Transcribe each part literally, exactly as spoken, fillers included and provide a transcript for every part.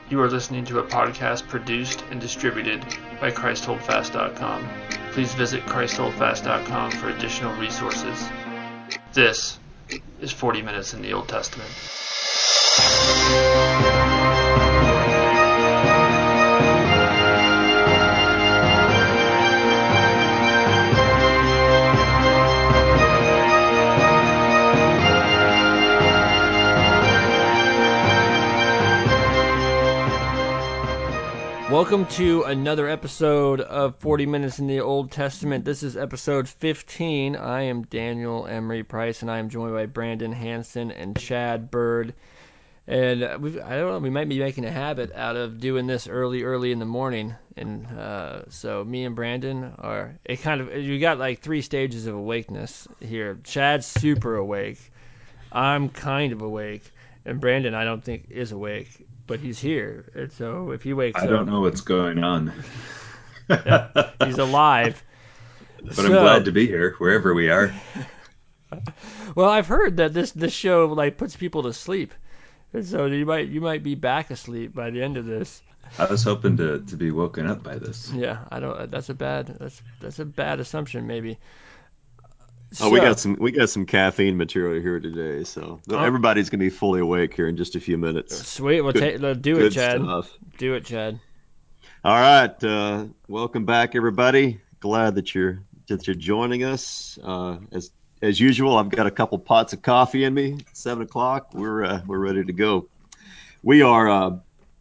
You are listening to a podcast produced and distributed by Christ Hold Fast dot com. Please visit Christ Hold Fast dot com for additional resources. This is forty Minutes in the Old Testament. Welcome to another episode of forty Minutes in the Old Testament. This is episode fifteen. I am Daniel Emery Price, and I am joined by Brandon Hanson and Chad Bird. And we've, I don't know, we might be making a habit out of doing this early, early in the morning. And uh, so me and Brandon are, it kind of, you got like three stages of awakeness here. Chad's super awake. I'm kind of awake. And Brandon, I don't think, is awake. But he's here, and so if he wakes I up, don't know what's going on. yeah, he's alive. But I'm So, glad to be here, wherever we are. well, I've heard that this this show like puts people to sleep, and so you might you might be back asleep by the end of this. I was hoping to, to be woken up by this. Yeah, I don't. That's a bad. That's that's a bad assumption, maybe. Oh, we got So, some we got some caffeine material here today, so um, everybody's gonna be fully awake here in just a few minutes. sweet. We'll Good, take. Let's do it, good Chad. stuff. Do it, Chad. All right, uh, welcome back, everybody. Glad that you're that you're joining us. Uh, as as usual, I've got a couple pots of coffee in me. Seven o'clock. We're uh, we're ready to go. We are uh,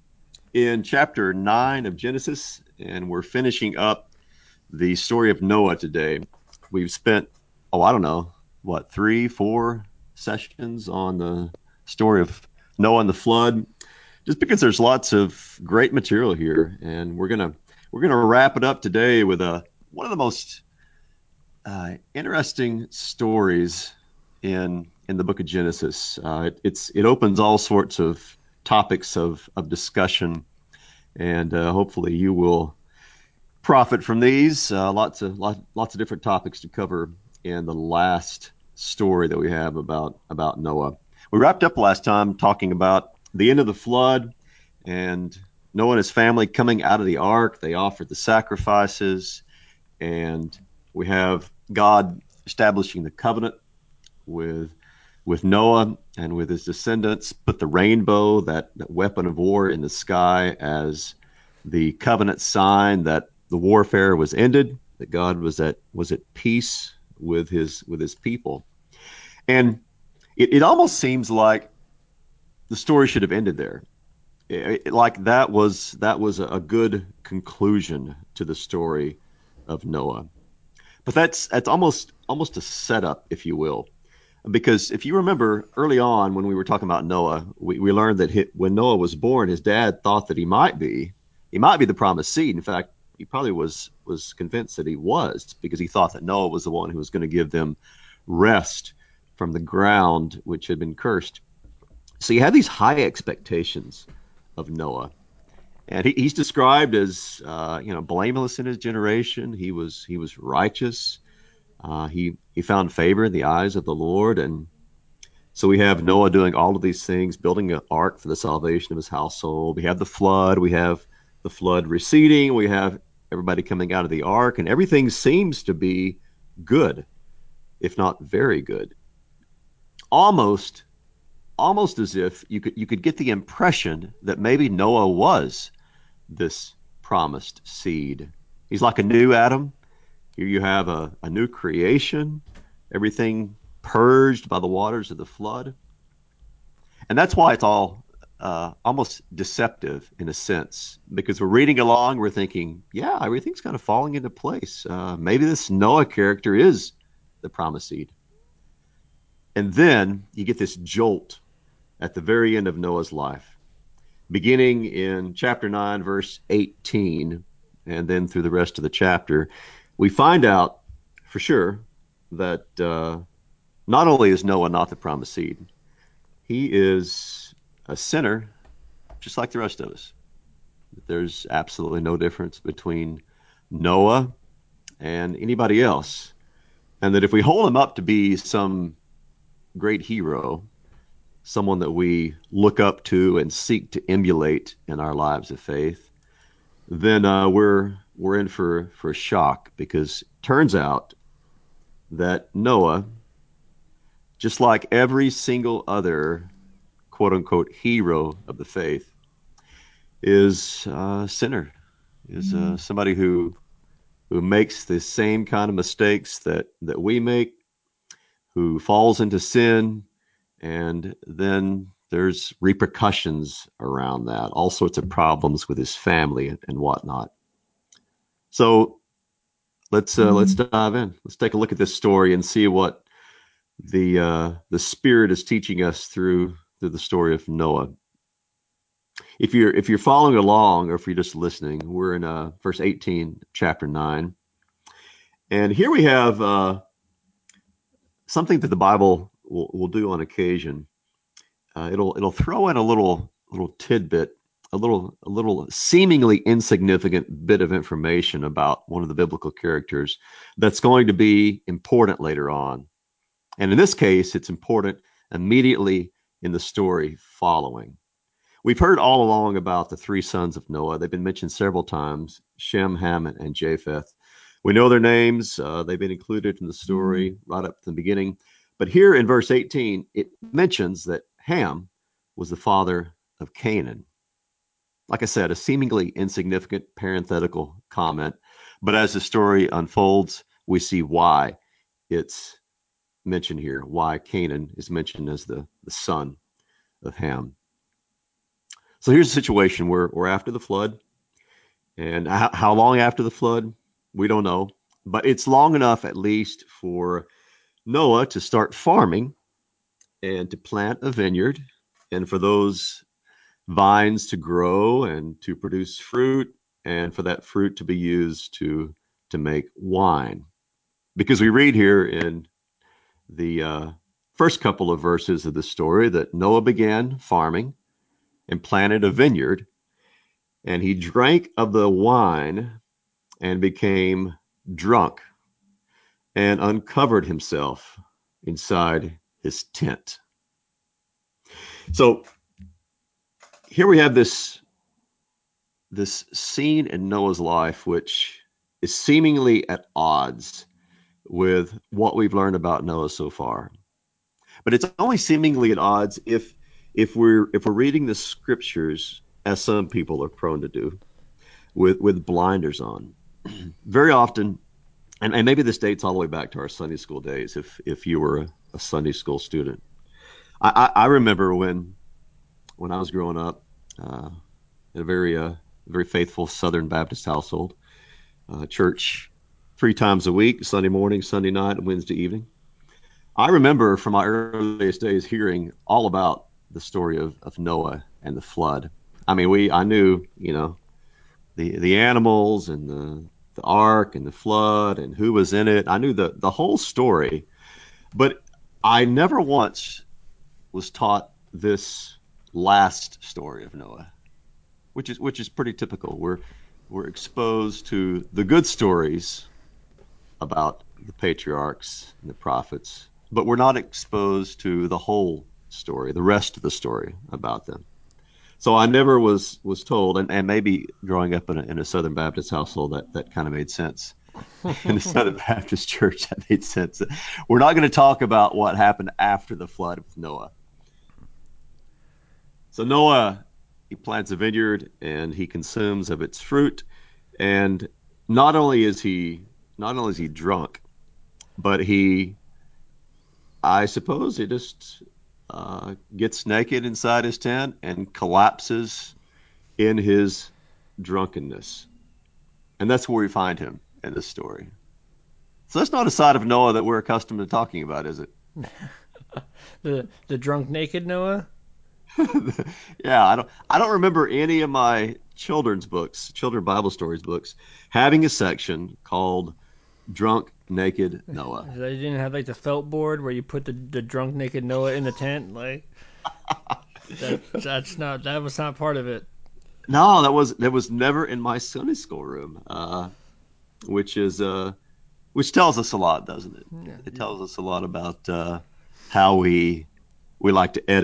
in chapter nine of Genesis, and we're finishing up the story of Noah today. We've spent, oh, I don't know, what, three, four sessions on the story of Noah and the flood, just because there's lots of great material here. And we're gonna we're gonna wrap it up today with a one of the most uh, interesting stories in in the book of Genesis. Uh, it, it's it opens all sorts of topics of of discussion, and uh, hopefully you will profit from these. Uh, lots of lot, lots of different topics to cover in the last story that we have about about Noah. We wrapped up last time talking about the end of the flood and Noah and his family coming out of the ark. They offered the sacrifices, and we have God establishing the covenant with with Noah and with his descendants. Put the rainbow, that, that weapon of war, in the sky as the covenant sign that the warfare was ended, that God was at was at peace with his with his people. And it, it almost seems like the story should have ended there. It, it, like that was that was a, a good conclusion to the story of Noah. But that's that's almost almost a setup, if you will. Because if you remember early on when we were talking about Noah, we, we learned that he, when Noah was born, his dad thought that he might be he might be the promised seed. In fact, he probably was was convinced that he was, because he thought that Noah was the one who was going to give them rest from the ground which had been cursed. So you have these high expectations of Noah, and he, he's described as uh, you know blameless in his generation. He was he was righteous. Uh, he he found favor in the eyes of the Lord. And so we have Noah doing all of these things, building an ark for the salvation of his household. We have the flood. We have the flood receding. We have everybody coming out of the ark, and everything seems to be good, if not very good. Almost, almost as if you could you could get the impression that maybe Noah was this promised seed. He's like a new Adam. Here you have a, a new creation, everything purged by the waters of the flood. And that's why it's all uh, almost deceptive in a sense, because we're reading along, we're thinking, yeah, everything's kind of falling into place. Uh, maybe this Noah character is the promised seed. And then you get this jolt at the very end of Noah's life, beginning in chapter nine, verse eighteen, and then through the rest of the chapter. We find out for sure that uh, not only is Noah not the promised seed, he is a sinner just like the rest of us. There's absolutely no difference between Noah and anybody else. And that if we hold him up to be some great hero, someone that we look up to and seek to emulate in our lives of faith, then uh, we're we're in for for a shock, because turns out that Noah, just like every single other quote unquote hero of the faith, is a sinner, is uh, somebody who who makes the same kind of mistakes that that we make, who falls into sin, and then there's repercussions around that, all sorts of problems with his family and whatnot. So let's uh, let's dive in. Let's take a look at this story and see what the uh, the Spirit is teaching us through through the story of Noah. If you're if you're following along, or if you're just listening, we're in uh, verse eighteen, chapter nine, and here we have uh, something that the Bible will, will do on occasion. Uh, it'll it'll throw in a little little tidbit, a little a little seemingly insignificant bit of information about one of the biblical characters that's going to be important later on. And in this case, it's important immediately in the story following. We've heard all along about the three sons of Noah. They've been mentioned several times: Shem, Ham, and Japheth. We know their names. Uh, they've been included in the story right up to the beginning. But here in verse eighteen, it mentions that Ham was the father of Canaan. Like I said, a seemingly insignificant parenthetical comment. But as the story unfolds, we see why it's mentioned here, why Canaan is mentioned as the, the son of Ham. So here's a situation where we're after the flood. And how, how long after the flood? We don't know. But it's long enough, at least, for Noah to start farming and to plant a vineyard, and for those vines to grow and to produce fruit, and for that fruit to be used to to make wine. Because we read here in the uh, first couple of verses of the story that Noah began farming and planted a vineyard, and he drank of the wine and became drunk and uncovered himself inside his tent. So here we have this this scene in Noah's life, which is seemingly at odds with what we've learned about Noah so far. But it's only seemingly at odds if if we're if we're reading the scriptures, as some people are prone to do, with with blinders on. Very often, and, and maybe this dates all the way back to our Sunday school days, if if you were a, a Sunday school student. I, I, I remember when when I was growing up, uh, in a very uh, very faithful Southern Baptist household, uh, church three times a week: Sunday morning, Sunday night, and Wednesday evening. I remember from my earliest days hearing all about the story of, of Noah and the flood. I mean, we I knew, you know, the the animals and the the ark and the flood and who was in it. I knew the the whole story, but I never once was taught this last story of Noah, which is which is pretty typical. We're we're exposed to the good stories about the patriarchs and the prophets, but we're not exposed to the whole story, the rest of the story about them. So I never was was told, and, and maybe growing up in a, in a Southern Baptist household, that that kind of made sense. In the Southern Baptist church, that made sense. We're not going to talk about what happened after the flood with Noah. So Noah, he plants a vineyard and he consumes of its fruit, and not only is he not only is he drunk, but he, I suppose, he just uh, gets naked inside his tent and collapses in his drunkenness. And that's where we find him in this story. So that's not a side of Noah that we're accustomed to talking about, is it? the the drunk naked Noah. Yeah, I don't I don't remember any of my children's books, children Bible stories books, having a section called Drunk Naked Noah. They didn't have like the felt board where you put the, the drunk naked Noah in the tent. Like that that's not that was not part of it. No, that was that was never in my Sunday school room, uh, which is uh, which tells us a lot, doesn't it? Yeah. It tells us a lot about uh, how we we like to edit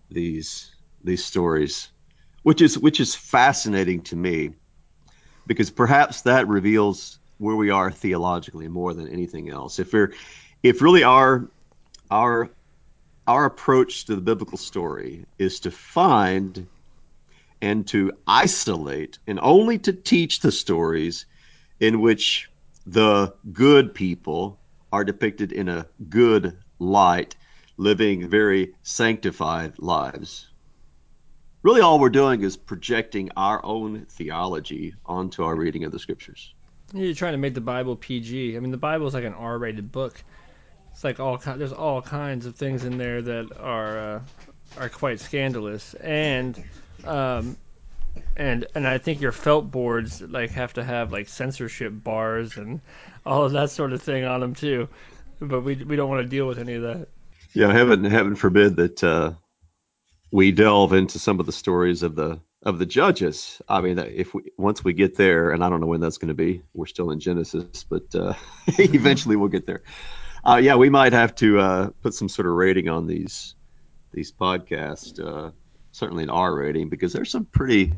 these these stories, which is which is fascinating to me, because perhaps that reveals where we are theologically more than anything else. If we're if really our our our approach to the biblical story is to find and to isolate and only to teach the stories in which the good people are depicted in a good light, living very sanctified lives. Really, all we're doing is projecting our own theology onto our reading of the scriptures. You're trying to make the Bible P G. I mean, the Bible is like an R-rated book. It's like all ki- there's all kinds of things in there that are uh, are quite scandalous, and um, and and I think your felt boards like have to have like censorship bars and all of that sort of thing on them too. But we we don't want to deal with any of that. Yeah, heaven heaven forbid that uh, we delve into some of the stories of the of the judges. I mean, if we once we get there, and I don't know when that's going to be. We're still in Genesis, but uh, eventually we'll get there. Uh, yeah, we might have to uh, put some sort of rating on these these podcasts. Uh, certainly an R rating, because there's some pretty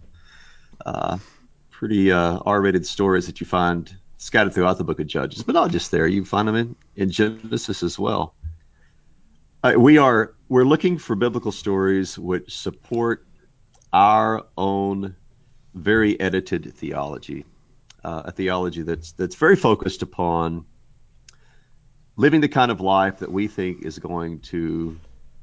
uh, pretty uh, R-rated stories that you find scattered throughout the book of Judges, but not just there. You find them in, in Genesis as well. Uh, we are we're looking for biblical stories which support our own very edited theology, uh, a theology that's that's very focused upon living the kind of life that we think is going to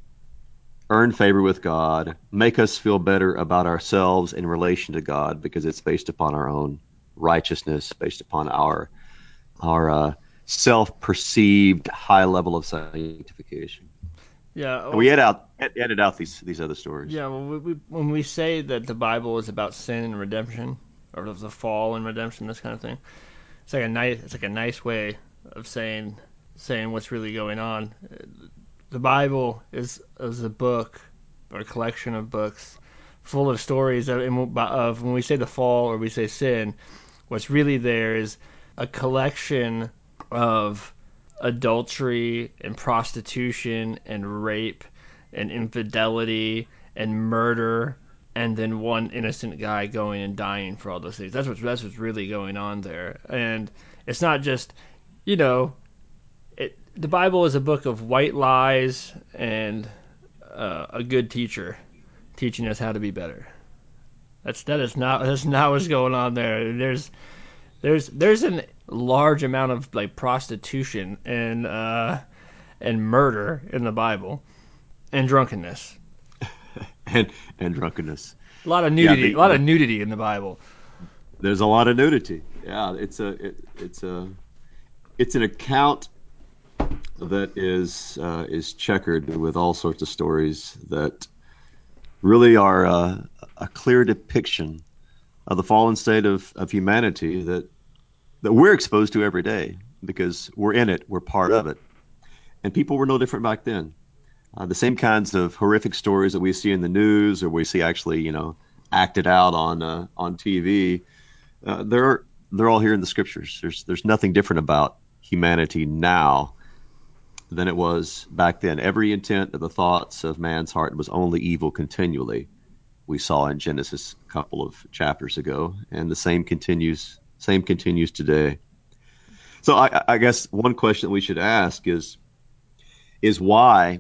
earn favor with God, make us feel better about ourselves in relation to God, because it's based upon our own righteousness, based upon our our uh, self-perceived high level of sanctification. Yeah. And we Well, edit out ed- edit out these these other stories. yeah. Well, we, we, when we say that the Bible is about sin and redemption, or the fall and redemption, this kind of thing, it's like a nice it's like a nice way of saying saying what's really going on. The Bible is is a book or a collection of books full of stories of, of when we say the fall or we say sin, what's really there is a collection of adultery and prostitution and rape and infidelity and murder, and then one innocent guy going and dying for all those things. That's what's that's what's really going on there. And it's not just, you know, it, the Bible is a book of white lies and uh, a good teacher teaching us how to be better. That's that is not that's not what's going on there. There's there's there's a large amount of like prostitution and uh, and murder in the Bible, and drunkenness. and and drunkenness. A lot of Yeah, nudity. A the, lot of the nudity in the Bible. there's a lot of nudity. Yeah, it's a it, it's a it's an account that is uh, is checkered with all sorts of stories that really are uh, a clear depiction of the fallen state of, of humanity that that we're exposed to every day, because we're in it, we're part of it. And people were no different back then. Uh, the same kinds of horrific stories that we see in the news, or we see actually, you know, acted out on uh, on T V, uh, they're they're all here in the scriptures. There's there's nothing different about humanity now than it was back then. Every intent of the thoughts of man's heart was only evil continually. We saw in Genesis a couple of chapters ago, and the same continues same continues today. So I, I guess one question that we should ask is is why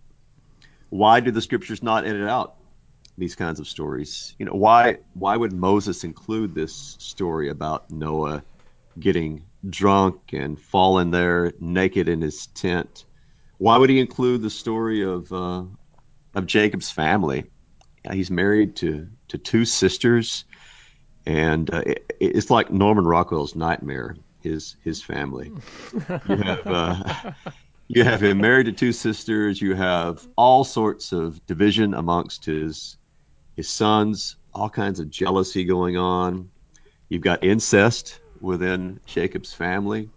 why do the scriptures not edit out these kinds of stories? You know, why why would Moses include this story about Noah getting drunk and falling there naked in his tent? Why would he include the story of uh, of Jacob's family? Yeah, he's married to to two sisters, and uh, it, it's like Norman Rockwell's nightmare. His his family. You have uh, you have him married to two sisters. You have all sorts of division amongst his his sons, all kinds of jealousy going on. You've got incest within Jacob's family,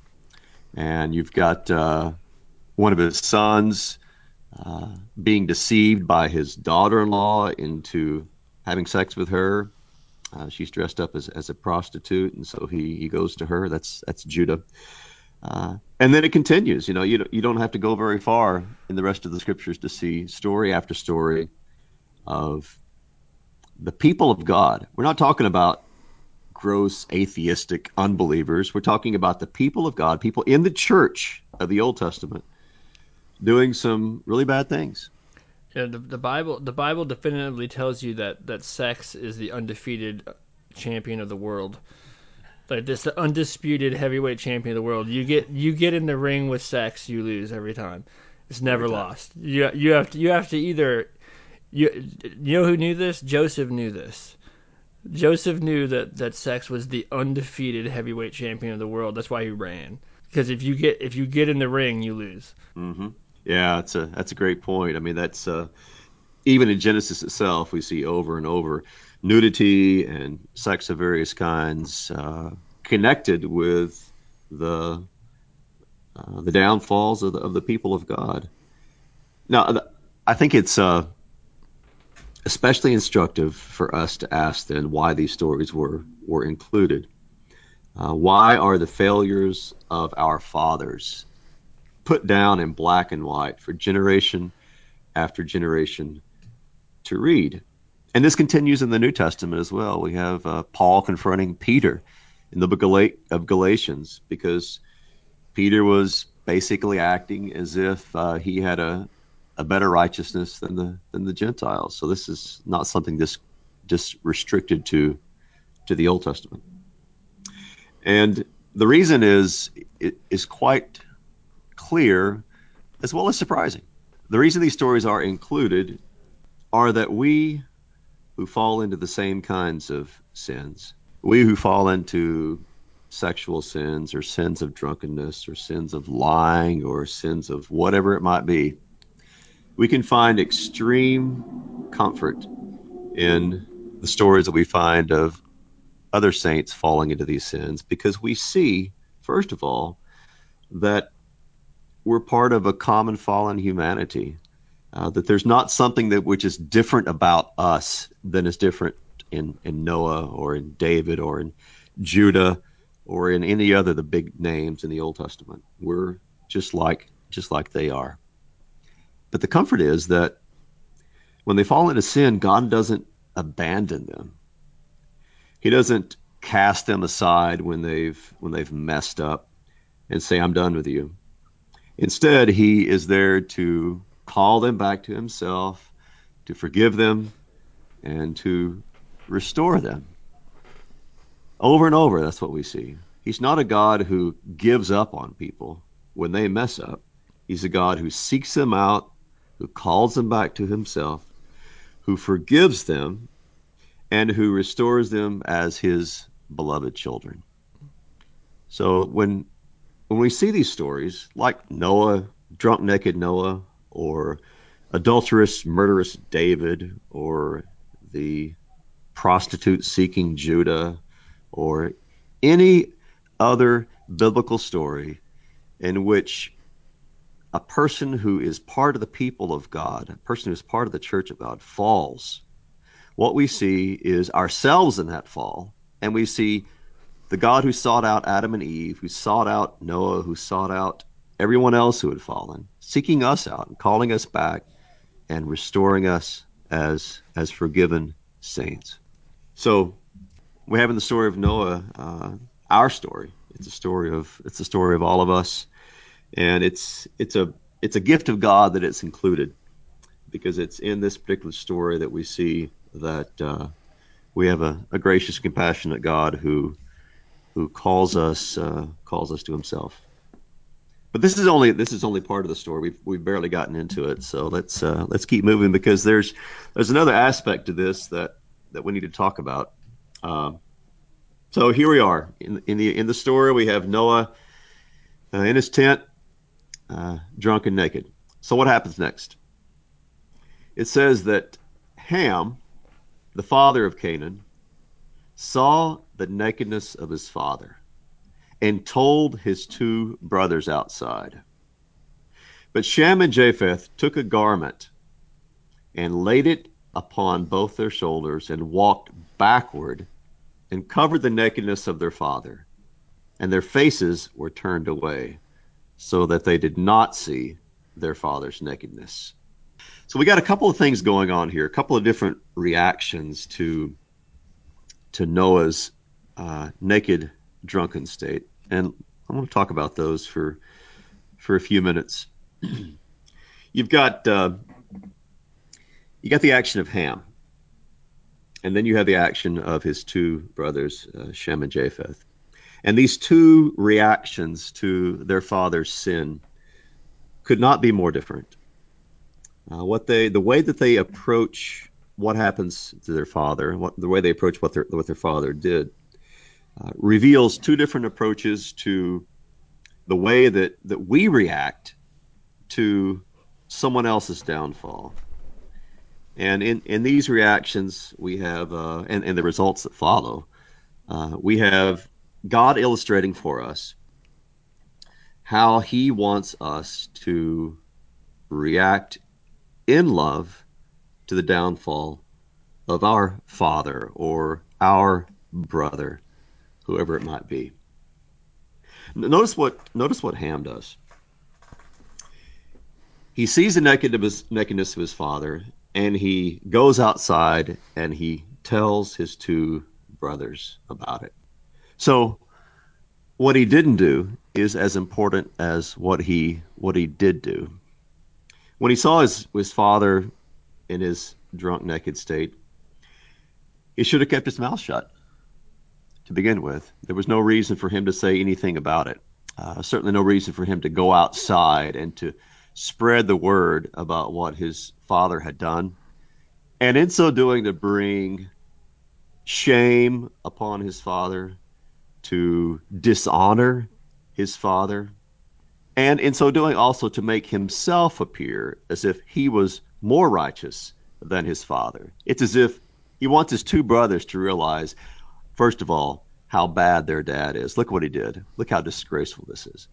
and you've got uh, one of his sons uh, being deceived by his daughter-in-law into having sex with her. Uh, she's dressed up as, as a prostitute, and so he, he goes to her. That's that's Judah. Uh, and then it continues. You know, you, you don't have to go very far in the rest of the scriptures to see story after story of the people of God. We're not talking about gross atheistic unbelievers. We're talking about the people of God, people in the church of the Old Testament, doing some really bad things. Yeah, the, the Bible the Bible definitively tells you that, that sex is the undefeated champion of the world. Like this, the undisputed heavyweight champion of the world. You get you get in the ring with sex, you lose every time. It's never Every time. lost. You you have to you have to either you you know who knew this? Joseph knew this. Joseph knew that, that sex was the undefeated heavyweight champion of the world. That's why he ran. Because if you get if you get in the ring, you lose. Mm-hmm. Yeah, that's a that's a great point. I mean, that's uh, even in Genesis itself, we see over and over nudity and sex of various kinds uh, connected with the uh, the downfalls of the, of the people of God. Now, I think it's uh, especially instructive for us to ask then why these stories were were included. Uh, why are the failures of our fathers put down in black and white for generation after generation to read? And this continues in the New Testament as well. We have uh, Paul confronting Peter in the book of Galatians because Peter was basically acting as if uh, he had a, a better righteousness than the than the Gentiles. So this is not something just just restricted to to the Old Testament. And the reason is it is quite clear as well as surprising. The reason these stories are included are that we who fall into the same kinds of sins, we who fall into sexual sins or sins of drunkenness or sins of lying or sins of whatever it might be, we can find extreme comfort in the stories that we find of other saints falling into these sins because we see, first of all, that we're part of a common fallen humanity. Uh, that there's not something that which is different about us than is different in, in Noah or in David or in Judah or in any other of the big names in the Old Testament. We're just like just like they are. But the comfort is that when they fall into sin, God doesn't abandon them. He doesn't cast them aside when they've when they've messed up and say, I'm done with you. Instead, he is there to call them back to himself, to forgive them, and to restore them. Over and over, that's what we see. He's not a God who gives up on people when they mess up. He's a God who seeks them out, who calls them back to himself, who forgives them, and who restores them as his beloved children. So when when we see these stories, like Noah, drunk naked Noah, or adulterous, murderous David, or the prostitute seeking Judah, or any other biblical story in which a person who is part of the people of God, a person who is part of the church of God, falls, what we see is ourselves in that fall, and we see the God who sought out Adam and Eve, who sought out Noah, who sought out everyone else who had fallen, seeking us out and calling us back and restoring us as as forgiven saints. So we have in the story of Noah uh, our story. It's a story of it's a story of all of us, and it's it's a it's a gift of God that it's included because it's in this particular story that we see that uh, we have a, a gracious, compassionate God who who calls us uh, calls us to Himself. But this is only this is only part of the story. We've we've barely gotten into it, so let's uh, let's keep moving because there's there's another aspect to this that that we need to talk about. Uh, so here we are in in the in the story. We have Noah uh, in his tent, uh, drunk and naked. So what happens next? It says that Ham, the father of Canaan, saw the nakedness of his father and told his two brothers outside. But Shem and Japheth took a garment and laid it upon both their shoulders and walked backward and covered the nakedness of their father. and their faces were turned away, so that they did not see their father's nakedness. So we got a couple of things going on here, a couple of different reactions to to Noah's uh, naked, drunken state, and I want to talk about those for for a few minutes. You've got uh, you got the action of Ham, and then you have the action of his two brothers, uh, Shem and Japheth. And these two reactions to their father's sin could not be more different. Uh, what they, the way that they approach what happens to their father, what, the way they approach what their what their father did, uh, reveals two different approaches to the way that that we react to someone else's downfall. And in, in these reactions, we have, uh, and, and the results that follow, uh, we have God illustrating for us how he wants us to react in love to the downfall of our father or our brother, whoever it might be. Notice what notice what Ham does. He sees the nakedness, nakedness of his father, and he goes outside and he tells his two brothers about it. So what he didn't do is as important as what he what he did do. When he saw his, his father in his drunk, naked state, he should have kept his mouth shut to begin with. There was no reason for him to say anything about it. Uh, certainly no reason for him to go outside and to spread the word about what his father had done. And in so doing, to bring shame upon his father, to dishonor his father, and in so doing also to make himself appear as if he was more righteous than his father. It's as if he wants his two brothers to realize, first of all, how bad their dad is. Look what he did. Look how disgraceful this is.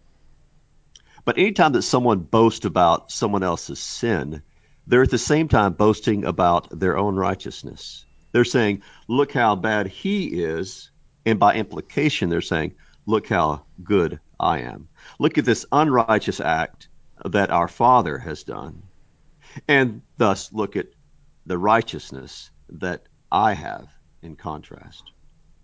But anytime that someone boasts about someone else's sin, they're at the same time boasting about their own righteousness. They're saying, look how bad he is. And by implication, they're saying, look how good I am. Look at this unrighteous act that our father has done. And thus look at the righteousness that I have in contrast.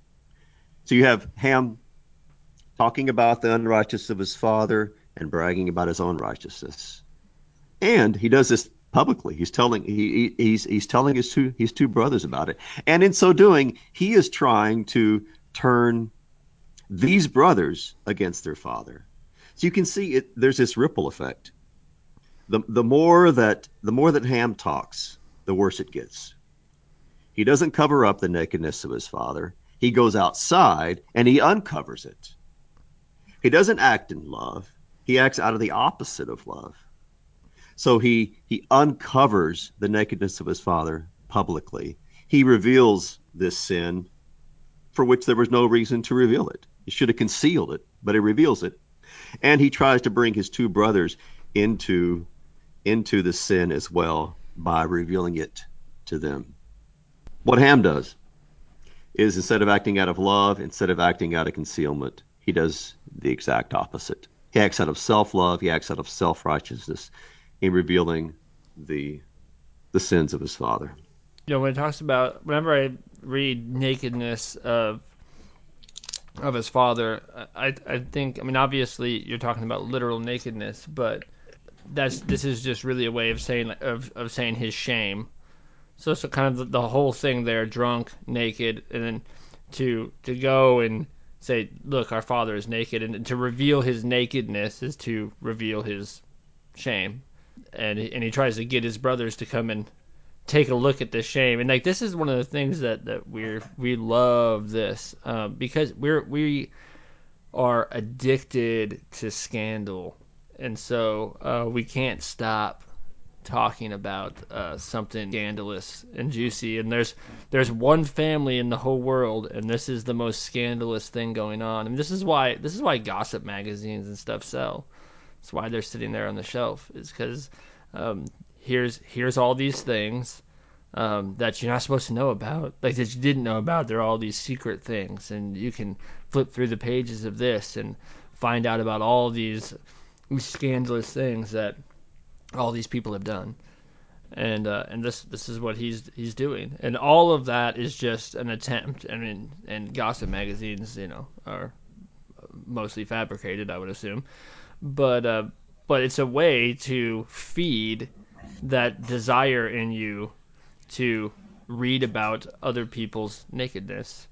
So you have Ham talking about the unrighteousness of his father and bragging about his own righteousness. And he does this publicly. He's telling he, he's he's telling his two his two brothers about it. And in so doing, he is trying to turn these brothers against their father. So you can see it there's this ripple effect. The the more that the more that Ham talks, the worse it gets. He doesn't cover up the nakedness of his father. He goes outside and he uncovers it. He doesn't act in love. He acts out of the opposite of love. So he he uncovers the nakedness of his father publicly. He reveals this sin for which there was no reason to reveal it. He should have concealed it, but he reveals it. And he tries to bring his two brothers into into the sin as well by revealing it to them. What Ham does is instead of acting out of love, instead of acting out of concealment, he does the exact opposite. He acts out of self-love, he acts out of self-righteousness in revealing the the sins of his father. You know, when it talks about, whenever I read nakedness of of his father, I I think, I mean, obviously you're talking about literal nakedness, but that's this is just really a way of saying of of saying his shame. So it's kind of the, the whole thing there, drunk, naked, and then to to go and say, look, our father is naked, and to reveal his nakedness is to reveal his shame. And and he tries to get his brothers to come and take a look at this shame. And like, this is one of the things that that we're we love this um, because we're we are addicted to scandal, and so uh, we can't stop talking about uh, something scandalous and juicy. And there's there's one family in the whole world, and this is the most scandalous thing going on. And this is why this is why gossip magazines and stuff sell. It's why they're sitting there on the shelf. Is because um, here's here's all these things. um, that you're not supposed to know about, like that you didn't know about. There are all these secret things, and you can flip through the pages of this and find out about all these scandalous things that all these people have done. And uh, and this this is what he's he's doing, and all of that is just an attempt. I mean, and gossip magazines, you know, are mostly fabricated, I would assume, but uh, but it's a way to feed that desire in you to read about other people's nakedness,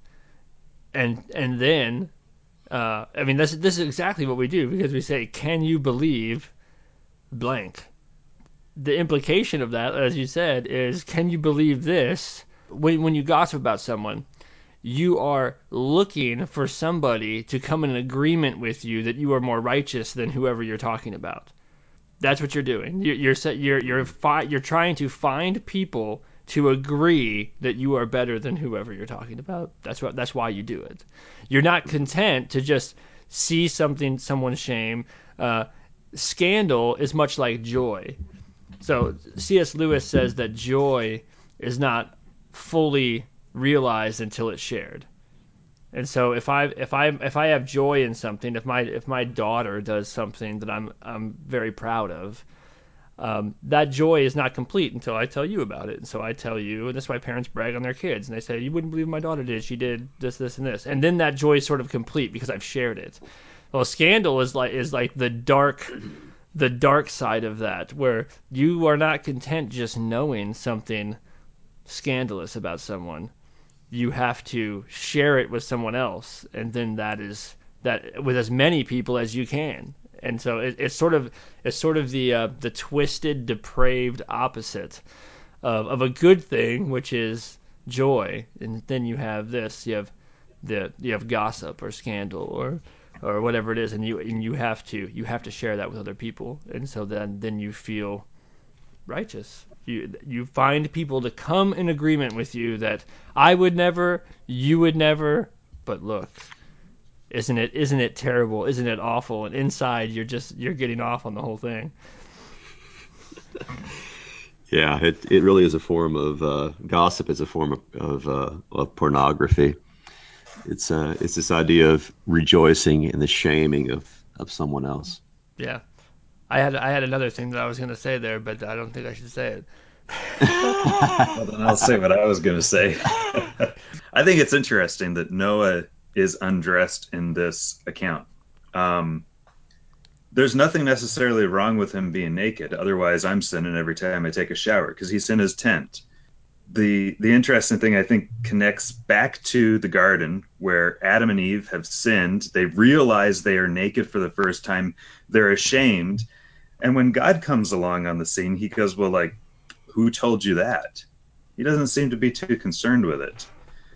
and and then uh, I mean this this is exactly what we do, because we say, "Can you believe blank?" The implication of that, as you said, is, can you believe this? When when you gossip about someone, you are looking for somebody to come in agreement with you that you are more righteous than whoever you're talking about. That's what you're doing. You're you're you're you're, fi- you're trying to find people to agree that you are better than whoever you're talking about. That's what that's why you do it. You're not content to just see something someone's shame. Uh, scandal is much like joy. So C S. Lewis says that joy is not fully realized until it's shared. And so if I if I if I have joy in something, if my if my daughter does something that I'm I'm very proud of, um, that joy is not complete until I tell you about it. And so I tell you, and that's why parents brag on their kids, and they say, "You wouldn't believe what my daughter did. She did this, this, and this." And then that joy is sort of complete because I've shared it. Well, scandal is like is like the dark the dark side of that, where you are not content just knowing something scandalous about someone. You have to share it with someone else, and then that is that with as many people as you can. And so it, it's sort of it's sort of the uh, the twisted, depraved opposite of of a good thing, which is joy. And then you have this, you have the you have gossip or scandal or or whatever it is, and you and you have to you have to share that with other people, and so then then you feel righteous. You you find people to come in agreement with you that I would never, you would never, but look, isn't it isn't it terrible? Isn't it awful? And inside you're just you're getting off on the whole thing. Yeah, it it really is a form of uh, gossip. Is a form of of, uh, of pornography. It's uh it's this idea of rejoicing in the shaming of of someone else. Yeah. I had I had another thing that I was going to say there, but I don't think I should say it. Well, then I'll say what I was going to say. I think it's interesting that Noah is undressed in this account. Um, there's nothing necessarily wrong with him being naked. Otherwise, I'm sinning every time I take a shower because he's in his tent. The the interesting thing I think connects back to the garden where Adam and Eve have sinned. They realize they are naked for the first time. They're ashamed. And when God comes along on the scene, he goes, "Well, like, who told you that?" He doesn't seem to be too concerned with it.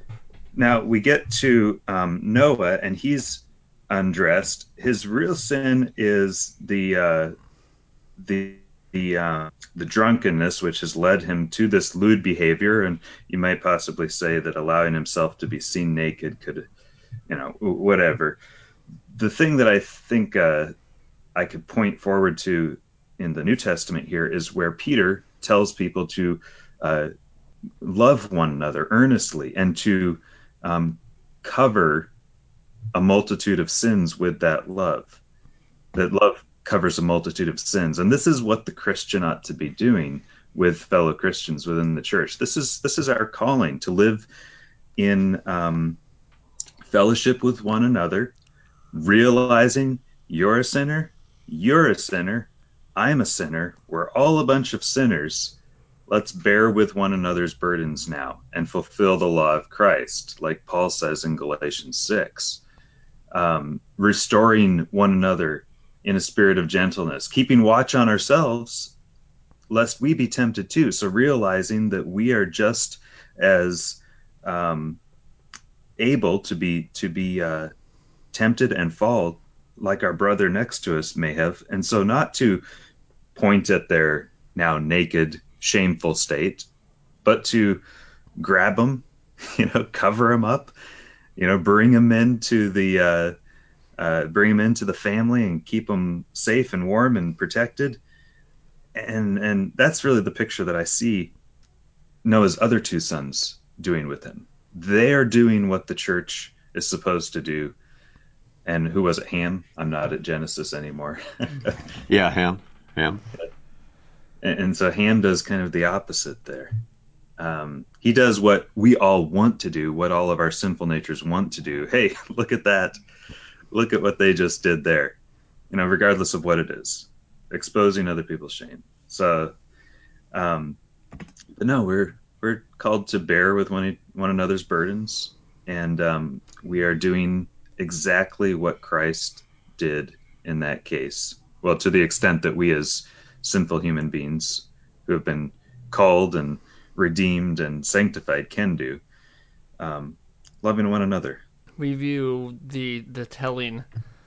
Now we get to um, Noah, and he's undressed. His real sin is the uh, the the uh, the drunkenness, which has led him to this lewd behavior. And you might possibly say that allowing himself to be seen naked could, you know, whatever. The thing that I think uh, I could point forward to in the New Testament here is where Peter tells people to uh, love one another earnestly and to um, cover a multitude of sins with that love. That love covers a multitude of sins, and this is what the Christian ought to be doing with fellow Christians within the church. This is this is our calling to live in um, fellowship with one another, realizing you're a sinner, you're a sinner, I'm a sinner, we're all a bunch of sinners. Let's bear with one another's burdens now and fulfill the law of Christ, like Paul says in Galatians six. Um, restoring one another in a spirit of gentleness, keeping watch on ourselves, lest we be tempted too. So realizing that we are just as um, able to be to be uh, tempted and fall like our brother next to us may have, and so not to point at their now naked, shameful state, but to grab them, you know, cover them up, you know, bring them into the uh, uh, bring them into the family and keep them safe and warm and protected. And and that's really the picture that I see Noah's other two sons doing with him? They are doing what the church is supposed to do. And who was it? Ham? I'm not at Genesis anymore. Yeah, Ham. Ham. and, and so Ham does kind of the opposite there. Um, he does what we all want to do, what all of our sinful natures want to do. Hey, look at that. Look at what they just did there. You know, regardless of what it is, exposing other people's shame. So, um, but no, we're we're called to bear with one one another's burdens, and um, we are doing exactly what Christ did in that case. Well, to the extent that we as sinful human beings who have been called and redeemed and sanctified can do, um, loving one another. We view the the telling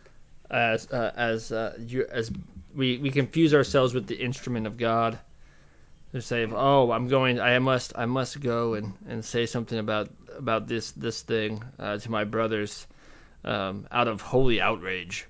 as uh, as uh, you, as we we confuse ourselves with the instrument of God. To say, oh, I'm going, I must, I must go and, and say something about about this this thing uh, to my brothers, um, out of holy outrage.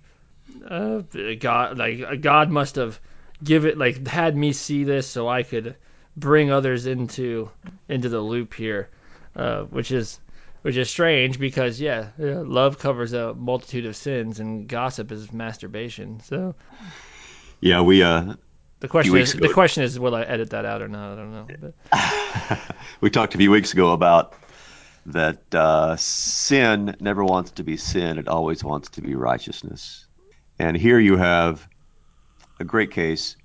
Uh, God, like God must have give it like had me see this so I could bring others into into the loop here, uh, which is which is strange because yeah, yeah, love covers a multitude of sins and gossip is masturbation. So Yeah, we uh, the a few question weeks is the ago question is will I edit that out or not? I don't know. But we talked a few weeks ago about that uh, sin never wants to be sin; it always wants to be righteousness. And here you have a great case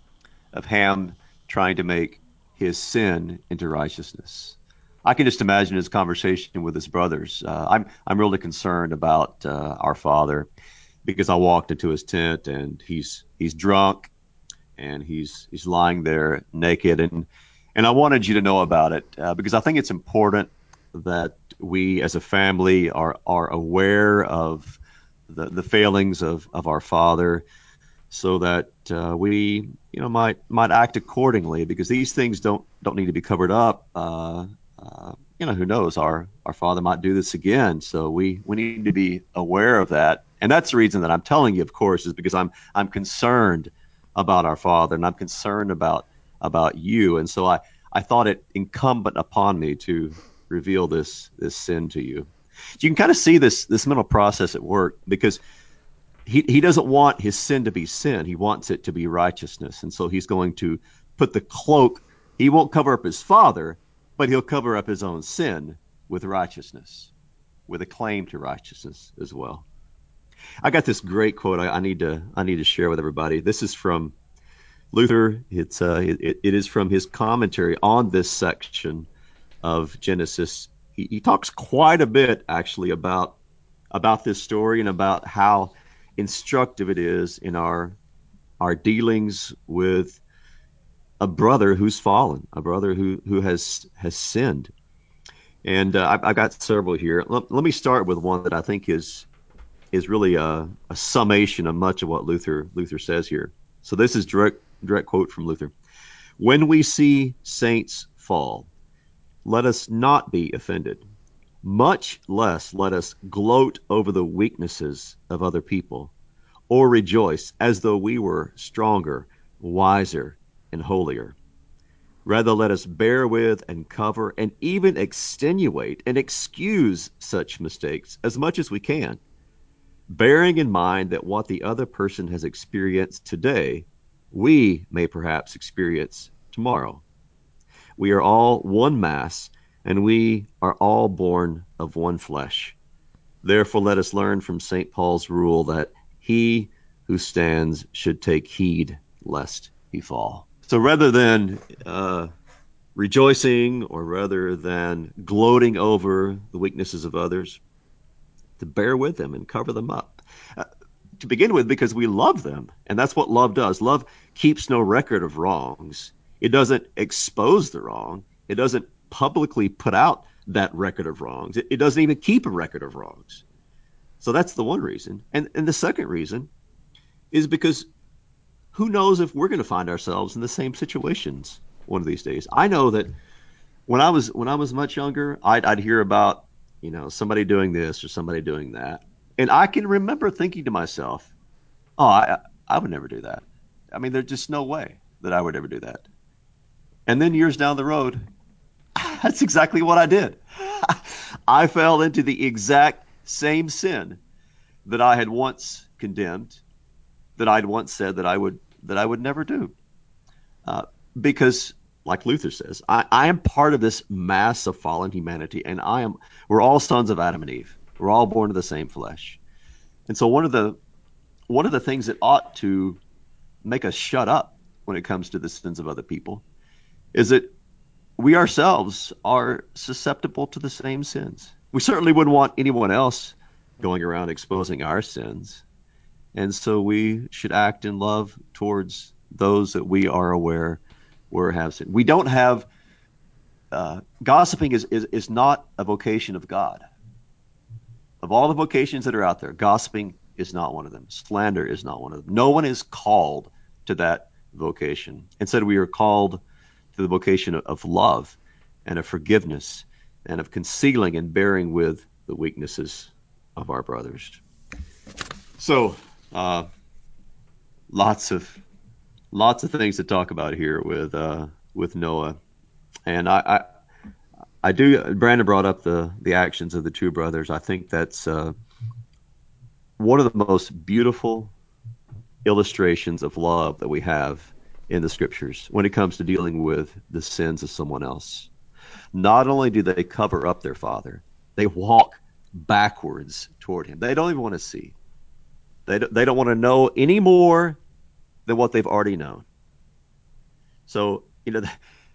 of Ham trying to make his sin into righteousness. I can just imagine his conversation with his brothers. Uh, I'm I'm really concerned about uh, our father because I walked into his tent and he's he's drunk and he's he's lying there naked, and and I wanted you to know about it uh, because I think it's important that we as a family are are aware of the the failings of of our father so that uh, we you know might might act accordingly because these things don't don't need to be covered up. Uh, uh, you know, who knows, our our father might do this again, so we we need to be aware of that. And that's the reason that I'm telling you, of course, is because i'm i'm concerned about our father and I'm concerned about about you. And so i i thought it incumbent upon me to reveal this this sin to you. You can kind of see this this mental process at work because he, he doesn't want his sin to be sin. He wants it to be righteousness. And so he's going to put the cloak. He won't cover up his father, but he'll cover up his own sin with righteousness, with a claim to righteousness as well. I got this great quote I, I need to I need to share with everybody. This is from Luther. It's uh, it, it is from his commentary on this section of Genesis. He, he talks quite a bit actually about about this story and about how instructive it is in our our dealings with a brother who's fallen, a brother who who has has sinned. And uh, I, I got several here. Let, let me start with one that I think is is really a, a summation of much of what Luther Luther says here. So this is direct direct quote from Luther. When we see saints fall, let us not be offended. Much less let us gloat over the weaknesses of other people or rejoice as though we were stronger, wiser, and holier. Rather, let us bear with and cover and even extenuate and excuse such mistakes as much as we can, bearing in mind that what the other person has experienced today, we may perhaps experience tomorrow. We are all one mass, and we are all born of one flesh. Therefore, let us learn from Saint Paul's rule that he who stands should take heed lest he fall. So rather than uh, rejoicing or rather than gloating over the weaknesses of others, to bear with them and cover them up. Uh, to begin with, because we love them. And that's what love does. Love keeps no record of wrongs. It doesn't expose the wrong. It doesn't publicly put out that record of wrongs. It, it doesn't even keep a record of wrongs. So that's the one reason. And and the second reason is because who knows if we're going to find ourselves in the same situations one of these days. I know that when I was when I was much younger, I'd I'd hear about, you know, somebody doing this or somebody doing that. And I can remember thinking to myself, "Oh, I I would never do that." I mean, there's just no way that I would ever do that. And then years down the road, That's exactly what I did. I fell into the exact same sin that I had once condemned, that I'd once said that I would that I would never do. Uh, because, like Luther says, I, I am part of this mass of fallen humanity, and I am. We're all sons of Adam and Eve. We're all born of the same flesh, and so one of the one of the things that ought to make us shut up when it comes to the sins of other people is that we ourselves are susceptible to the same sins. We certainly wouldn't want anyone else going around exposing our sins. And so we should act in love towards those that we are aware were have sinned. We don't have, uh, gossiping is, is, is not a vocation of God. Of all the vocations that are out there, gossiping is not one of them. Slander is not one of them. No one is called to that vocation. Instead, we are called to the vocation of love and of forgiveness and of concealing and bearing with the weaknesses of our brothers. So, uh, lots of lots of things to talk about here with uh, with Noah, and I, I I do. Brandon brought up the the actions of the two brothers. I think that's uh, one of the most beautiful illustrations of love that we have in the scriptures when it comes to dealing with the sins of someone else. Not only do they cover up their father, they walk backwards toward him. They don't even want to see. They don't, they don't want to know any more than what they've already known. So, you know,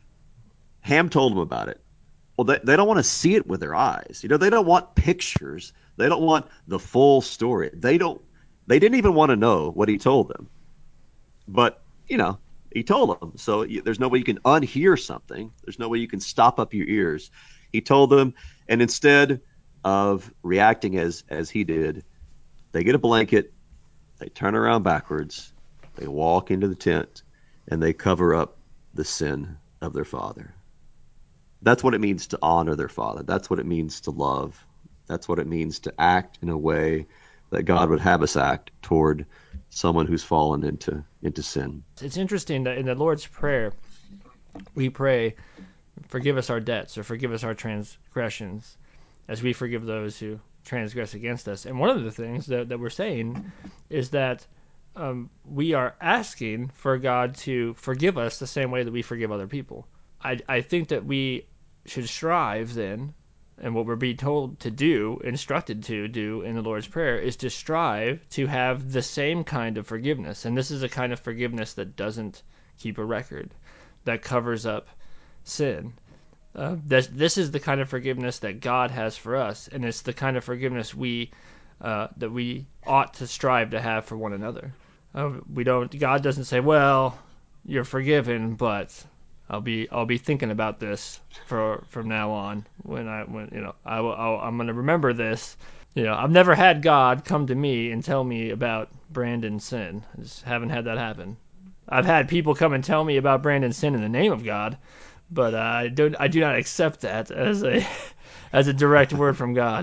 Ham told them about it. Well, they, they don't want to see it with their eyes. You know, they don't want pictures. They don't want the full story. They don't, they didn't even want to know what he told them. But, you know, he told them. So you, there's no way you can unhear something. There's no way you can stop up your ears. He told them, and instead of reacting as as he did, they get a blanket, they turn around backwards, they walk into the tent, and they cover up the sin of their father. That's what it means to honor their father. That's what it means to love. That's what it means to act in a way that God would have us act toward someone who's fallen into into sin. It's interesting that in the Lord's Prayer, we pray, forgive us our debts or forgive us our transgressions as we forgive those who transgress against us. And one of the things that, that we're saying is that um, we are asking for God to forgive us the same way that we forgive other people. I, I think that we should strive then, and what we're being told to do, instructed to do in the Lord's Prayer, is to strive to have the same kind of forgiveness. And this is a kind of forgiveness that doesn't keep a record, that covers up sin. Uh, this, this is the kind of forgiveness that God has for us, and it's the kind of forgiveness we uh, that we ought to strive to have for one another. Uh, we don't. God doesn't say, "Well, you're forgiven, but I'll be I'll be thinking about this for from now on. When I when you know I will I'll, I'm going to remember this." You know, I've never had God come to me and tell me about Brandon's sin. I just haven't had that happen. I've had people come and tell me about Brandon's sin in the name of God, but uh, I don't. I do not accept that as a as a direct word from God.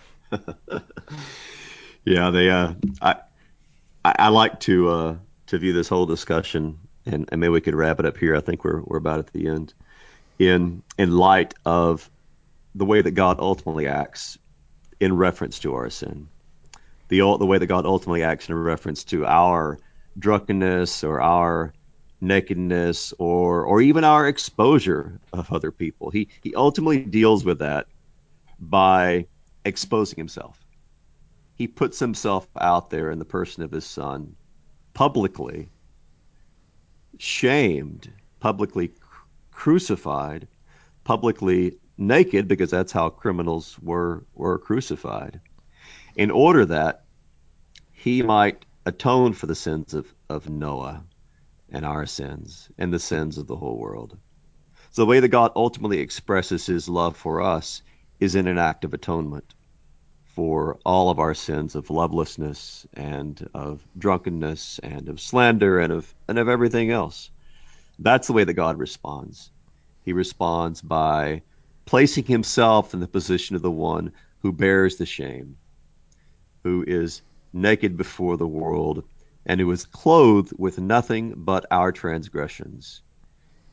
Yeah, they. Uh, I, I I like to uh, to view this whole discussion, and, and maybe we could wrap it up here. I think we're we're about at the end. In in light of the way that God ultimately acts in reference to our sin, the the way that God ultimately acts in reference to our drunkenness or our nakedness or or even our exposure of other people. He he ultimately deals with that by exposing himself. He puts himself out there in the person of his son, publicly shamed, publicly cru- crucified, publicly naked, because that's how criminals were were crucified, in order that he might atone for the sins of, of Noah and our sins and the sins of the whole world. So the way that God ultimately expresses his love for us is in an act of atonement for all of our sins of lovelessness and of drunkenness and of slander and of and of everything else. That's the way that God responds. He responds by placing himself in the position of the one who bears the shame, who is naked before the world, and who is clothed with nothing but our transgressions.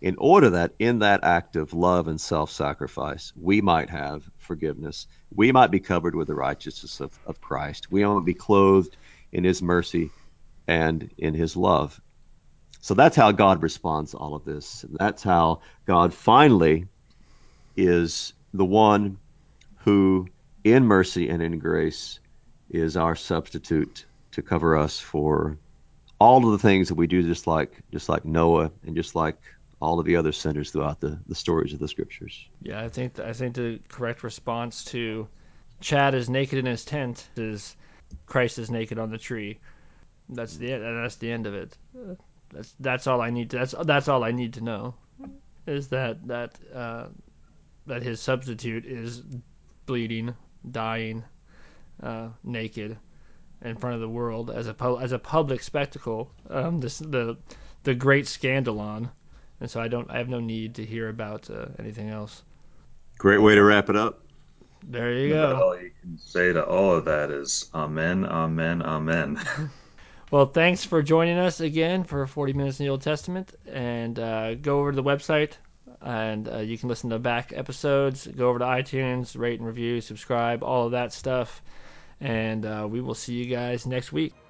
in order that in that act of love and self-sacrifice, we might have forgiveness. We might be covered with the righteousness of, of Christ. We might be clothed in his mercy and in his love. So that's how God responds to all of this. And that's how God finally is the one who, in mercy and in grace, is our substitute to cover us for all of the things that we do, just like just like Noah and just like all of the other sinners throughout the, the stories of the scriptures. Yeah, I think I think the correct response to Chad is naked in his tent is Christ is naked on the tree. That's the that's the end of it. That's that's all I need to that's that's all I need to know is that that uh, that his substitute is bleeding, dying, uh, naked in front of the world as a pu- as a public spectacle. Um, this the the great scandalon, and so I don't I have no need to hear about uh, anything else. Great way to wrap it up. There you About go. all you can say to all of that is amen, amen, amen. Well, thanks for joining us again for forty minutes in the Old Testament, and uh, go over to the website, and uh, you can listen to back episodes. Go over to iTunes, rate and review, subscribe, all of that stuff, and uh, we will see you guys next week.